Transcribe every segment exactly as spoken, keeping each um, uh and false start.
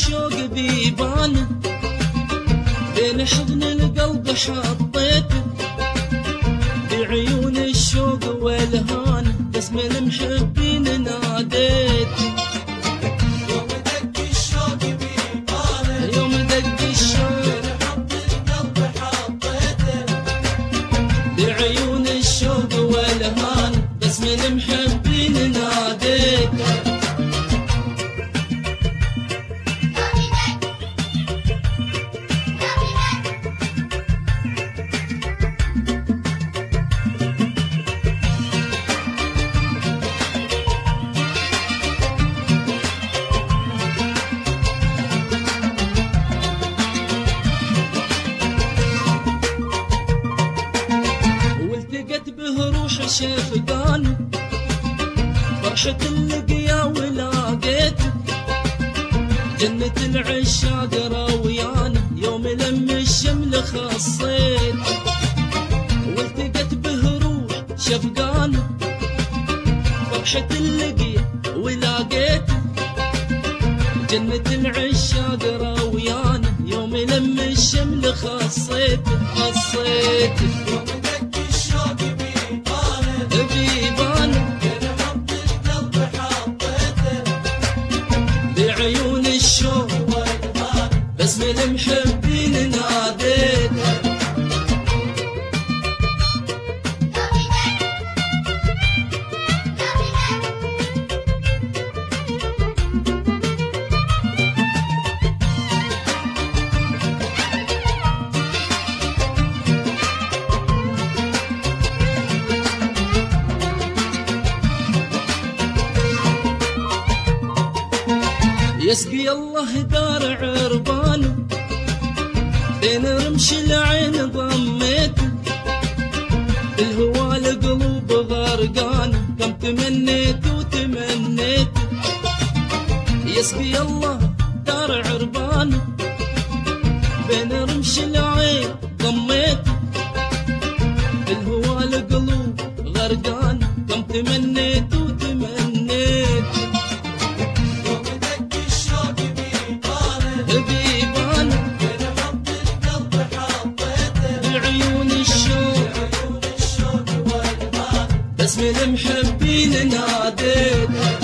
الشوق بيبان بين حضن القلب حطيته بعيون الشوق والهان باسم المحبين ناديته يوم دق الشوق بيبان يوم دق الشوق بين حضن القلب حطيته بعيون الشوق والهان باسم المحبين ناديته والتقت به روح شفقان فرحة اللقيا ولاقيته جنة العشاق راويان يوم لم الشمل خصيته والتقت به روح شفقان فرحة اللقيا ولاقيته جنة العشاق راويان يوم لم الشمل خصيته خصيته يوم دق الشوق بيبان بيبان بين حضن القلب حطيته بعيون الشوق والهان باسم المحبين ناديته يسقي الله دار عربانه بين رمش العين ضميته الهوى القلوب غرقانه كم تمنيت وتمنيت يسقي الله دار عربانه بين رمش العين ضميته الهوى القلوب غرقانه كم تمنيت وتمنيت يوم دق الشوق بيبان بيبان بين حضن القلب حطيته بعيون الشوق عيون الشوق والهان باسم المحبين ناديته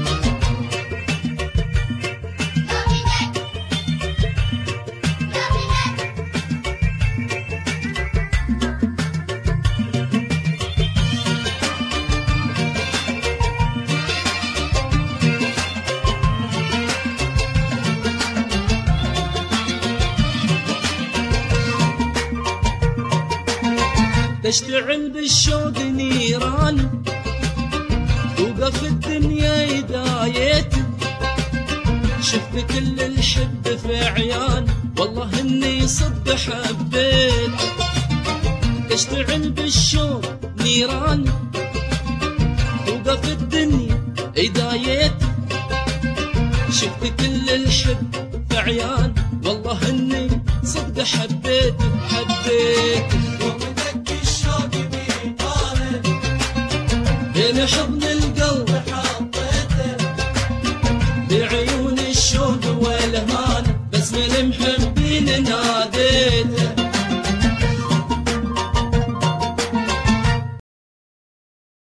تشتعل بالشوق نيران توقف الدنيا يدايتي شفت كل الحب في عيان والله اني صدق حبيت تشتعل بالشوق نيران توقف الدنيا يدايتي شفت كل الحب في عيان والله اني صدق حبيت حبيت يوم دق الشوق بيبان بين حضن القلب حطيته بعيون الشوق والهان باسم المحب